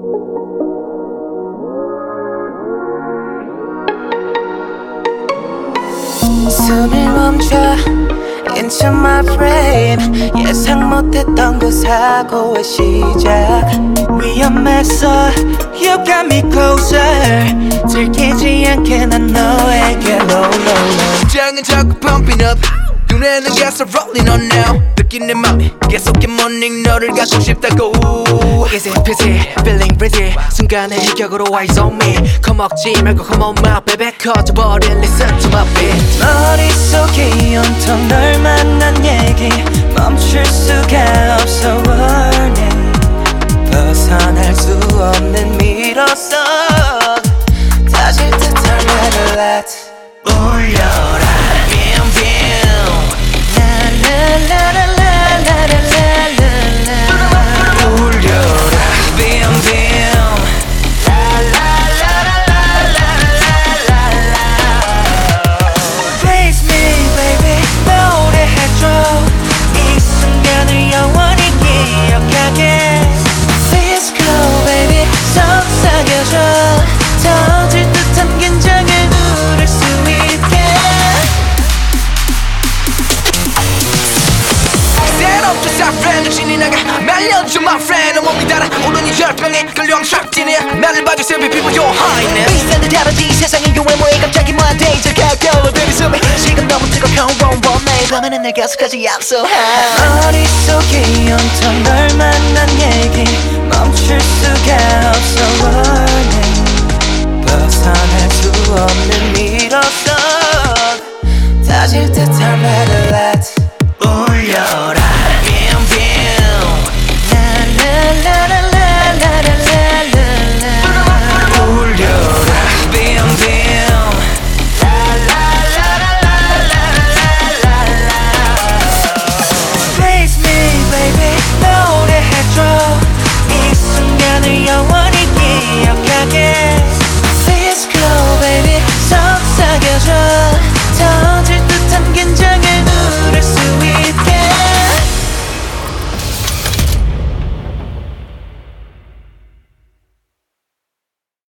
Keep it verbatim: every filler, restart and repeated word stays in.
숨을 멈춰 into my brain 예상 못했던 그 사고의 시작 위험했어 You got me closer 들키지 않게 난 너에게 low low low 심장은 자꾸 pumping up 눈에는 계속 rolling on now 느낀 내 맘이 계속 morning 너를 갖고 싶다고 Is it busy? Feeling pretty 순간의 희격으로 eyes on me 겁먹지 말고 come on my baby 커져버린 listen to my beat 머릿속이 온통 널 만난 얘기 멈출 수가 없어 warning 벗어날 수 없는 미로속 터질 듯한 red alert 올려라 터질 듯한 긴장을 누를 수 있게 Set up the saffron 정신이 나가 말려줘 my friend 온몸이 달아 오른 이 열병에 끌려 샥지네 나를 봐주세요 people your highness 비싼 듯 다르지 세상의 유행모에 갑자기 무한대절 가까워 들이숨이 지금 너무 뜨거워 매일 밤에는 내 가슴까지 I'm so high 머릿속이 온통 널 만난 얘기 멈출 수가 없어 warning 벗어날 수 없는 미로속 터질 듯한 red alert 올려라 이 순간을 영원히 기억하게